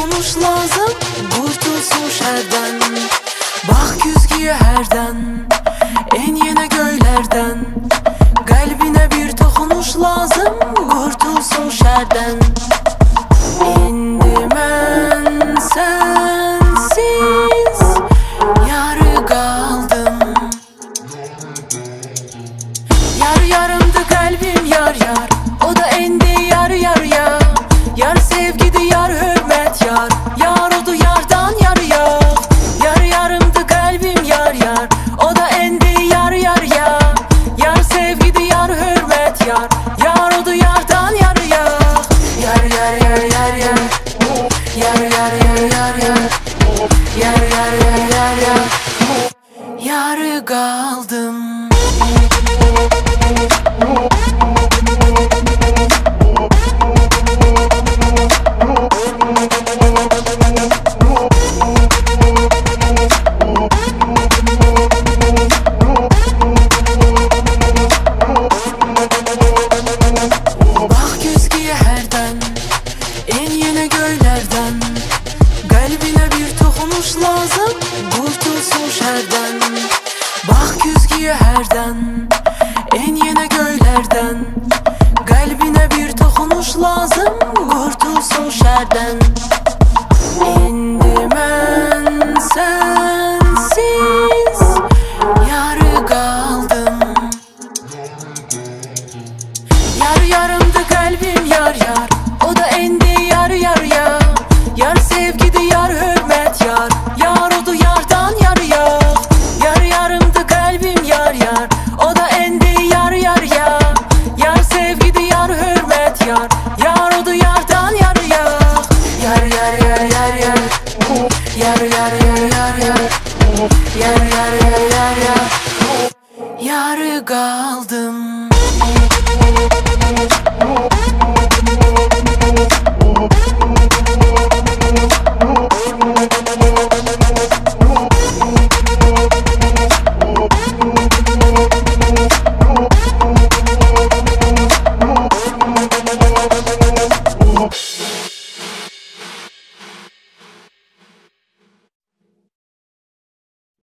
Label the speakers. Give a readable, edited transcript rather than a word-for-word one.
Speaker 1: dokunuş lazım, kurtulsun şerden. Bak güzgüye herden, en yeni göylerden. Kalbine bir dokunuş lazım, kurtulsun şerden. İndi mən sensiz yarı kaldım. Yar yarımdı kalbim yar yar, o da endi yar yar ya. Yar sevgidi yar hürmet yar, yar odu yardan yar ya. Yar yarımdı kalbim yar yar, o da endi yar yar ya. Yar sevgidi yar hürmet yar, yar odu yardan yar ya. Yar yar yar yar yar, yar yar yar yar yar, yar yar yar yar yar. Yarı kaldım. En yeni göylerden, kalbine bir dokunuş lazım, kurtulsun şerden. Bak güzgüye herden, en yeni göylerden. Kalbine bir dokunuş lazım, kurtulsun şerden.